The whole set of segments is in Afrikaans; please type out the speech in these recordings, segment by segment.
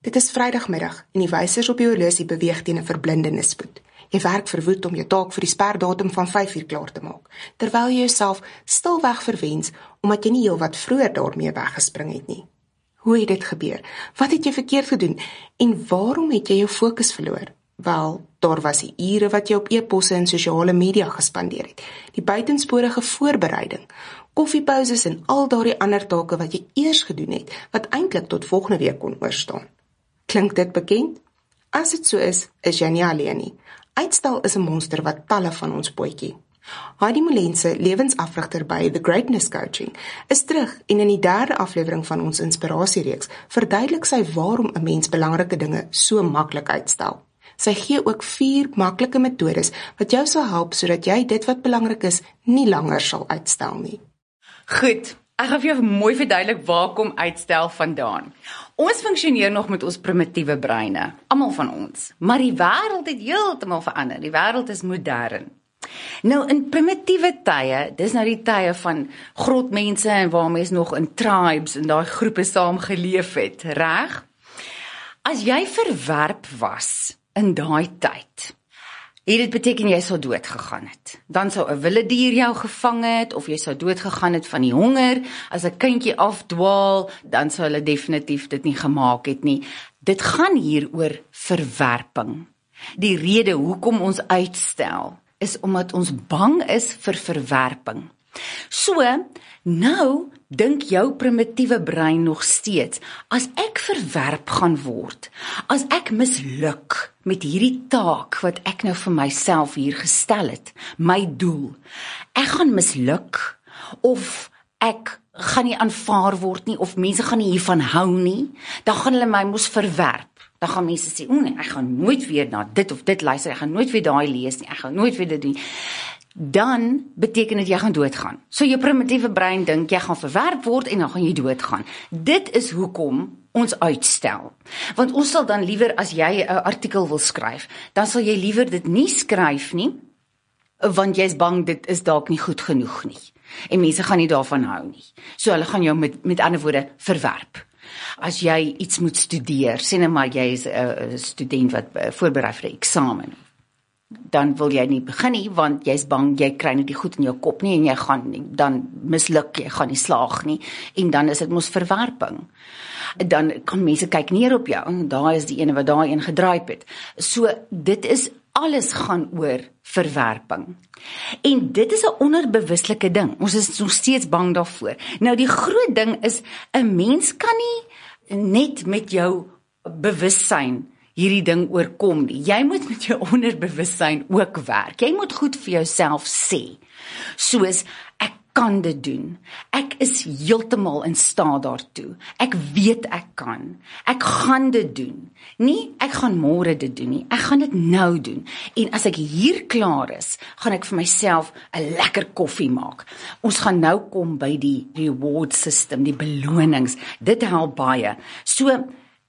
Dit is Vrydagmiddag en die wysers op die horlosie beweeg teen 'n verblindende spoed. Jy werk verwoed om jou taak vir die sperdatum van 5 uur klaar te maak, terwyl jy jouself stilweg verwens omdat jy nie heelwat vroeër daarmee weggespring het nie. Hoe het dit gebeur? Wat het jy verkeerd gedoen? En waarom het jy jou fokus verloor? Wel, daar was die ure wat jy op e-posse en sosiale media gespandeer het, die buitensporige voorbereiding, koffiepauses en al daardie ander take wat jy eers gedoen het, wat eintlik tot volgende week kon oorstaan. Klink dit bekend? As dit so is jy nie alleen nie. Uitstel is 'n monster wat talle van ons potjie. Heidi Molense, lewensafrigter by The Greatness Coaching, is terug en in die 3de aflewering van ons inspirasiereeks verduidelik sy waarom 'n mens belangrike dinge so maklik uitstel. Sy gee ook 4 maklike metodes wat jou sal help sodat jy dit wat belangrik is nie langer sal uitstel nie. Goed, ek gaan vir jou mooi verduidelik waar kom uitstel vandaan. Ons funksioneer nog met ons primitiewe breine, almal van ons, maar die wêreld het heeltemal verander. Die wêreld is modern. Nou in primitiewe tye, dis nou die tye van grotmense en waar mense nog in tribes en daai groepe saam geleef het, reg? As jy verwerp was in daai tyd, het dit beteken jy sou dood gegaan het. Dan sou 'n wilde dier jou gevang het, of jy sou dood gegaan het van die honger. As 'n kindjie afdwaal, dan sou hulle definitief dit nie gemaak het nie. Dit gaan hier oor verwerping. Die rede hoekom ons uitstel, is omdat ons bang is vir verwerping. So, nou dink jou primitiewe brein nog steeds, as ek verwerp gaan word, as ek misluk met hierdie taak wat ek nou vir myself hier gestel het, my doel, ek gaan misluk, of ek gaan nie aanvaar word nie, of mense gaan nie hiervan hou nie, dan gaan hulle my mos verwerp. Dan gaan mense sê, nee, ek gaan nooit weer na dit of dit luister, ek gaan nooit weer daai lees nie, ek gaan nooit weer dit doen. Dan beteken dit jy gaan doodgaan. So jou primitiewe brein dink jy gaan verwerp word en dan gaan jy doodgaan. Dit is hoekom ons uitstel. Want ons sal dan liewer, as jy 'n artikel wil skryf, dan sal jy liewer dit nie skryf nie, want jy's bang dit is dalk nie goed genoeg nie. En mense gaan nie daarvan hou nie. So hulle gaan jou met ander woorde verwerp. As jy iets moet studeer, sê nou maar jy is 'n student wat voorberei vir 'n eksamen, dan wil jy nie begin nie, want jy's bang, jy kry nie die goed in jou kop nie, en jy gaan nie, dan misluk jy, gaan nie slaag nie, en dan is dit mos verwerping. Dan kan mense kyk neer op jou, en daar is die ene wat daai een gedraaip het. So, dit is, alles gaan oor verwerping. En dit is 'n onderbewuslike ding, ons is nog steeds bang daarvoor. Nou die groot ding is, 'n mens kan nie net met jou bewussyn hierdie ding oorkom nie. Jy moet met jou onderbewussyn ook werk. Jy moet goed vir jouself sê. Soos, ek kan dit doen. Ek is heeltemal in staat daartoe. Ek weet ek kan. Ek gaan dit doen. Nie, ek gaan môre dit doen nie. Ek gaan dit nou doen. En as ek hier klaar is, gaan ek vir myself 'n lekker koffie maak. Ons gaan nou kom by die reward system, die belonings. Dit help baie. So,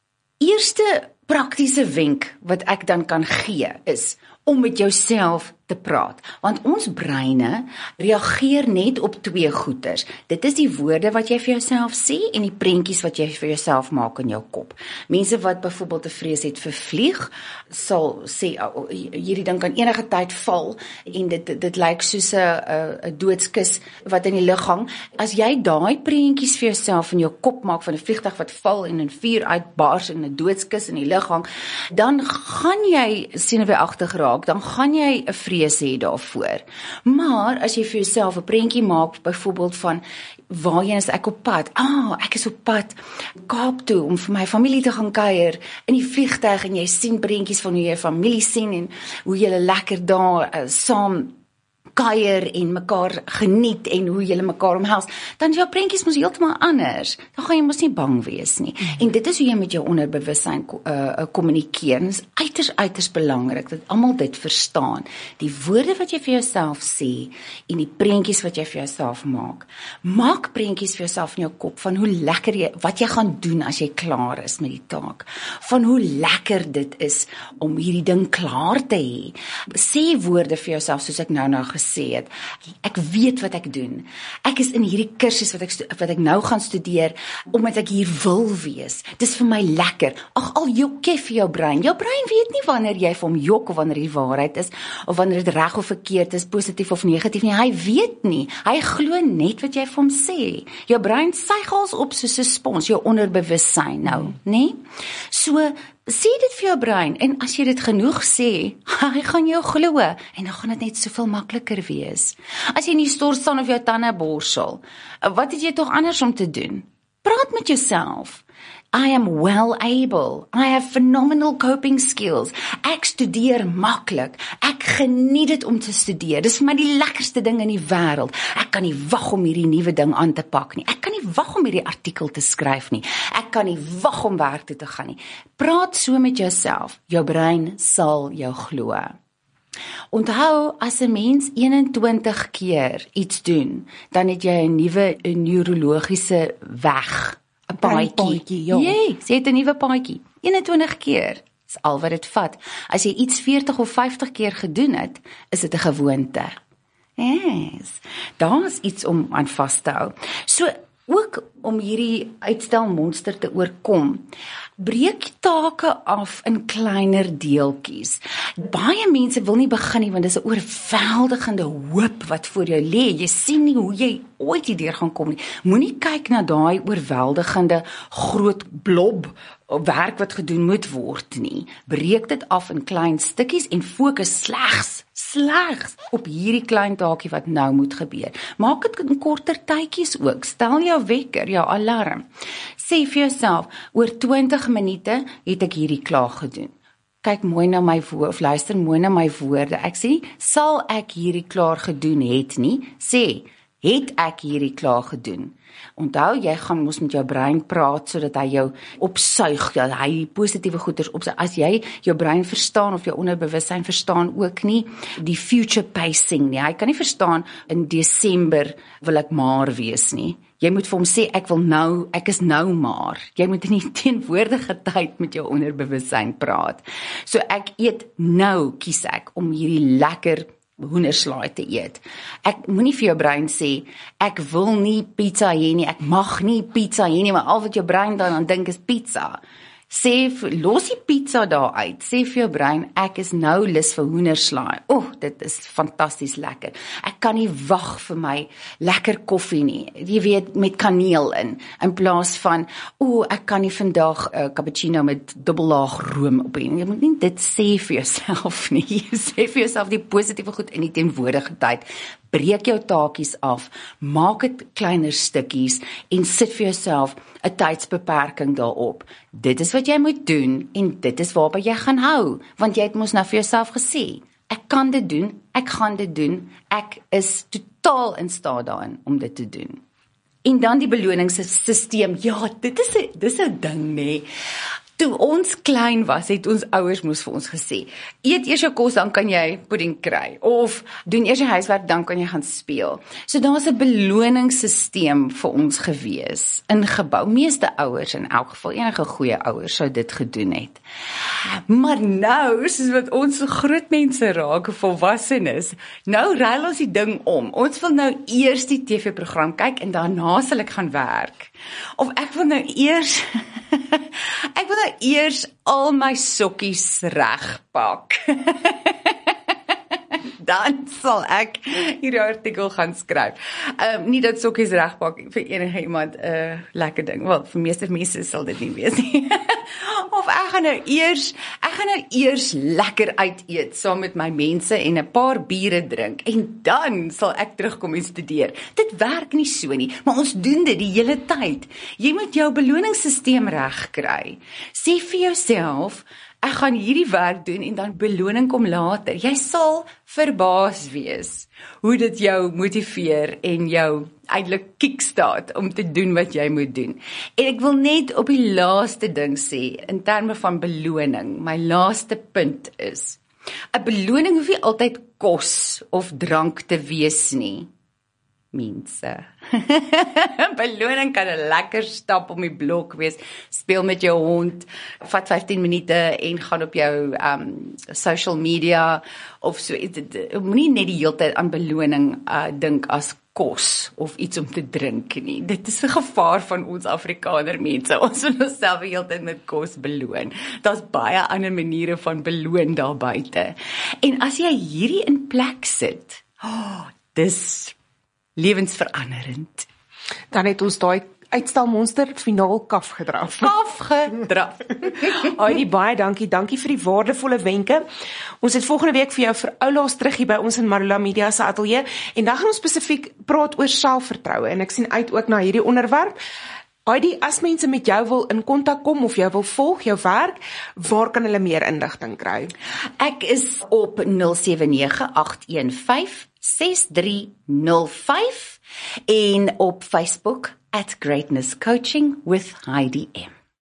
eerste praktiese wenk wat ek dan kan gee is om met jouself te praat, want ons breine reageer net op 2 goeters. Dit is die woorde wat jy vir jouself sê en die prentjies wat jy vir jouself maak in jou kop. Mense wat byvoorbeeld 'n vrees het vir vlieg, sal sê, hierdie ding kan enige tyd val en dit lyk soos 'n doodskus wat in die lug hang. As jy daai prentjies vir jouself in jou kop maak van 'n vliegtuig wat val en in vuur uitbars en 'n doodskus in die lug hang, dan gaan jy senuweeagtig raak, dan gaan jy 'n vrees hê daarvoor. Maar as jy vir jouself 'n prentjie maak, byvoorbeeld van waarheen is ek op pad? Ek is op pad Kaap toe om vir my familie te gaan kuier in die vliegtuig, en jy sien prentjies van hoe jy familie sien en hoe julle lekker daar saam kuier en mekaar geniet en hoe julle mekaar omhels, dan jou prentjies mos heeltemal anders. Dan gaan jy mos nie bang wees nie. En dit is hoe jy met jou onderbewussyn kommunikeer. Dit is uiters belangrik dat almal dit verstaan. Die woorde wat jy vir jouself sê en die prentjies wat jy vir jouself maak. Maak prentjies vir jouself in jou kop van hoe lekker wat jy gaan doen as jy klaar is met die taak. Van hoe lekker dit is om hierdie ding klaar te hê. Sê woorde vir jouself soos ek nou gesê gesê het, ek weet wat ek doen. Ek is in hierdie kursus wat ek nou gaan studeer, omdat ek hier wil wees. Dis vir my lekker. Ag, al jok jy vir jou brein. Jou brein weet nie wanneer jy vir hom jok of wanneer die waarheid is, of wanneer dit reg of verkeerd is, positief of negatief nie. Hy weet nie. Hy glo net wat jy vir hom sê. Jou brein suig als op soos 'n spons, jou onderbewussyn nou, né? So, sê dit vir jou brein, en as jy dit genoeg sê, hy gaan jou glo, en dan gaan dit net soveel makliker wees. As jy nie stort staan of jou tande borsel, wat het jy tog anders om te doen? Praat met jouself. I am well able. I have phenomenal coping skills. Ek studeer maklik. Ek geniet dit om te studeer. Dis vir my die lekkerste ding in die wêreld. Ek kan nie wag om hierdie nuwe ding aan te pak nie. Ek kan nie wag om hierdie artikel te skryf nie. Ek kan nie wag om werk toe te gaan nie. Praat so met jouself. Jou brein sal jou glo. Onthou, as 'n mens 21 keer iets doen, dan het jy 'n nuwe neurologiese weg. 'n paadjie, ja. Jy het 'n nuwe paadjie. 21 keer is al wat dit vat. As jy iets 40 of 50 keer gedoen het, is dit 'n gewoonte. Yes. Daar is iets om aan vas te hou. So, ook om hierdie uitstelmonster te oorkom, breek take af in kleiner deeltjies. Baie mense wil nie begin nie, want dis 'n oorweldigende hoop wat voor jou lê. Jy sien nie hoe jy ooit hierdeur gaan kom nie. Moenie kyk na daai oorweldigende groot blob werk wat gedoen moet word nie. Breek dit af in klein stukkies en fokus slegs op hierdie klein taakie wat nou moet gebeur. Maak dit in korter tydjies ook. Stel jou wekker, jou alarm. Sê vir jouself, oor 20 minute het ek hierdie klaar gedoen. Kyk mooi na my woorde, of luister mooi na my woorde. Ek sê nie, sal ek hierdie klaar gedoen het nie. Sê, het ek hierdie klaar gedoen? Onthou, jy gaan mos met jou brein praat, sodat hy jou opsuig, dat hy positiewe goeders opsuig. As jy jou brein verstaan, of jou onderbewussyn verstaan ook nie, die future pacing nie. Hy kan nie verstaan, in Desember wil ek maar wees nie. Jy moet vir hom sê, ek is nou maar. Jy moet in die teenwoordige tyd met jou onderbewussyn praat. So ek eet nou, kies ek, om hierdie lekker hoenderslaai te eet. Ek moenie vir jou brein sê, ek wil nie pizza hê nie, ek mag nie pizza hê nie, maar al wat jou brein dan dink is pizza. Los die pizza daar uit, sê vir jou brein, ek is nou lus vir hoenderslaai. Dit is fantasties lekker. Ek kan nie wag vir my lekker koffie nie, jy weet, met kaneel in plaas van, ek kan nie vandag cappuccino met dubbellaag room op hê. Jy moet nie dit sê vir jouself nie, jy sê vir jouself die positiewe goed in die teenwoordige tyd. Breek jou taakies af, maak dit kleiner stukkies en sit vir jouself 'n tydsbeperking daarop. Dit is wat jy moet doen en dit is waarby jy gaan hou, want jy het mos nou vir jouself gesê, ek kan dit doen, ek gaan dit doen, ek is totaal in staat daarin om dit te doen. En dan die beloningssisteem, ja, dis 'n ding, nee. Toe ons klein was, het ons ouers moes vir ons gesê, eet eers jou kos, dan kan jy pudding kry, of doen eers jou huiswerk, dan kan jy gaan speel. So daar is 'n beloningssisteem vir ons gewees, ingebou. Meeste ouers, in elk geval enige goeie ouers, sou dit gedoen het. Maar nou, soos wat ons so groot mense raak, volwassenes, nou ruil ons die ding om. Ons wil nou eers die TV-program kyk, en daarna sal ek gaan werk. Of ek wil nou eers al my sokkies regpak. Dan sal ek hierdie artikel gaan skryf. Nie dat sokkies regpak vir enige iemand 'n lekker ding. Wel, vir meeste mense sal dit nie wees nie. Of ek gaan nou eers lekker uit eet saam met my mense en 'n paar biere drink, en dan sal ek terugkom en studeer. Dit werk nie so nie, maar ons doen dit die hele tyd. Jy moet jou beloningssisteem reg kry. Sê vir jouself, ek gaan hierdie werk doen en dan beloning kom later. Jy sal verbaas wees hoe dit jou motiveer en jou eintlik kickstart om te doen wat jy moet doen. En ek wil net op die laaste ding sê, in terme van beloning, my laaste punt is, 'n beloning hoef nie altyd kos of drank te wees nie. mense. Beloning kan 'n lekker stap om die blok wees, speel met jou hond, vat 15 minute en gaan op jou social media of so. Moenie net die hele tyd aan beloning dink as kos of iets om te drink nie. Dit is 'n gevaar van ons Afrikaner mense. Ons wil onsself die hele tyd met kos beloon. Daar's baie ander maniere van beloon daar buite. En as jy hierdie in plek sit, dis lewensveranderend. Dan het ons daai uitstelmonster finaal kaf gedraf. Heidi, baie dankie vir die waardevolle wenke. Ons het volgende week vir jou vir oulaas terug hier by ons in Marula Media se ateljee en dan gaan ons spesifiek praat oor selfvertroue en ek sien uit ook na hierdie onderwerp. Heidi, as mense met jou wil in kontak kom of jou wil volg, jou werk, waar kan hulle meer inligting kry? Ek is op 079-815-6305 en op Facebook @greatnesscoaching with Heidi M.